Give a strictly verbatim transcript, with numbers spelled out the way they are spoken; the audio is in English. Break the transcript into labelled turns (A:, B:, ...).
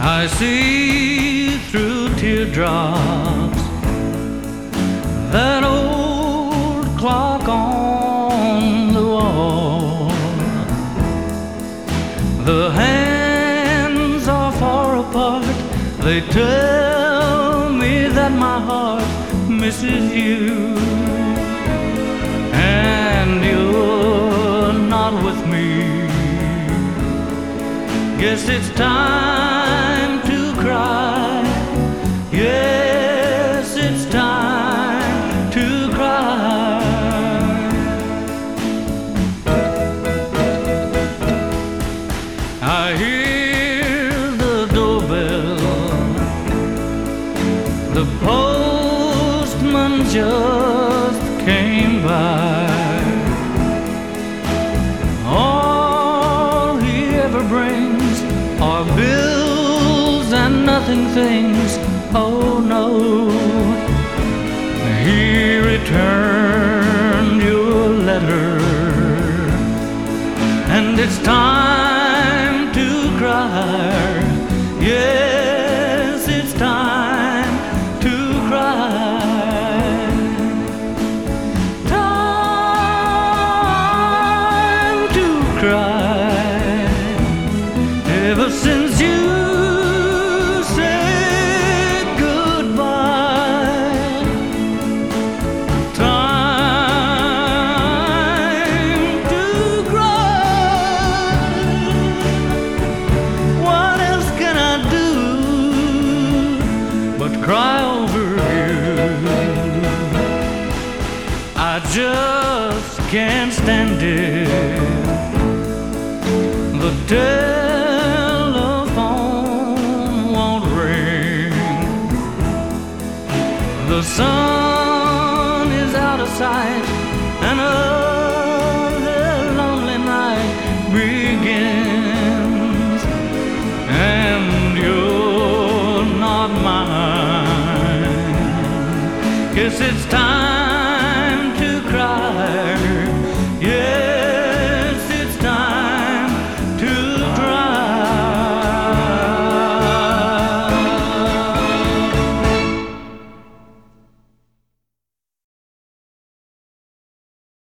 A: I see through teardrops that old clock on the wall. The hands are far apart. They tell me that my heart misses you, and you're not with me. Guess it's time to cry. Yes, it's time to cry. I hear the doorbell. The postman just came by. All he ever brings are bills and nothing things. Oh no, he returned your letter, and it's time to cry. Yes, it's time to cry. Time to cry. Ever since you said goodbye, time to cry. What else can I do but cry over you? I just can't stand it. The telephone won't ring. The sun is out of sight, another lonely night begins, and you're not mine. Guess it's time